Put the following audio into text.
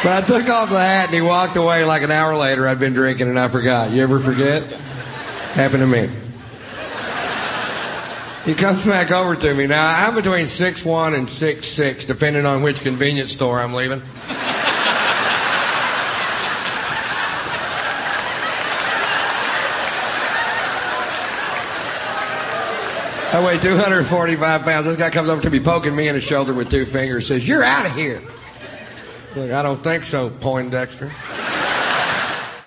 But I took off the hat and he walked away. Like an hour later, I'd been drinking and I forgot. You ever forget? Happened to me. He comes back over to me. Now, I'm between 6'1" and 6'6", depending on which convenience store I'm leaving. I weigh 245 pounds. This guy comes over to me, poking me in the shoulder with two fingers, says, "You're out of here." Look, I don't think so, Poindexter.